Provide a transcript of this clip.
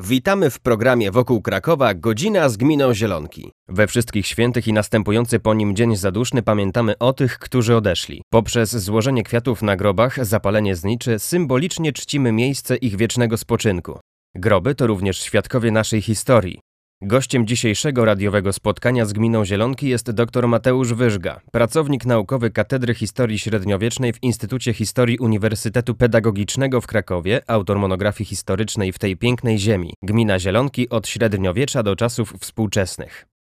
Witamy w programie Wokół Krakowa Godzina z gminą Zielonki. We wszystkich świętych i następujący po nim dzień zaduszny pamiętamy o tych, którzy odeszli. Poprzez złożenie kwiatów na grobach, zapalenie zniczy, symbolicznie czcimy miejsce ich wiecznego spoczynku. Groby to również świadkowie naszej historii. Gościem dzisiejszego radiowego spotkania z gminą Zielonki jest dr Mateusz Wyżga, pracownik naukowy Katedry Historii Średniowiecznej w Instytucie Historii Uniwersytetu Pedagogicznego w Krakowie, autor monografii historycznej W tej pięknej ziemi. Gmina Zielonki od średniowiecza do czasów współczesnych.